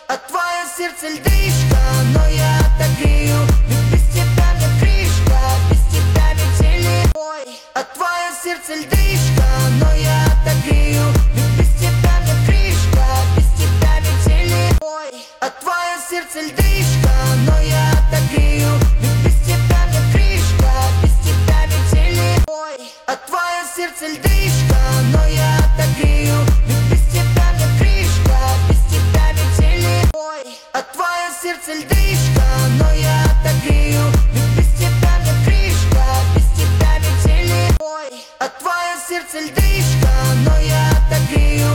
а твое сердце льдышка, но я отогрею, ведь без тебя мне крышка, без тебя метели. Ой, а твое сердце льдышка, но я отогрею, ведь без тебя мне крышка, без тебя метели. Ой, а твое сердце льдышка, но я отогрею, ведь без тебя мне крышка, без тебя метели. Ой, а твое сердце льдышка, но я отогрею, ведь без тебя мне крышка, без тебя метели. Ой, а твое сердце льдышка, но я отогрею, ведь без тебя мне крышка, без тебя метели. Ой, а твое сердце льдышка, но я отогрею.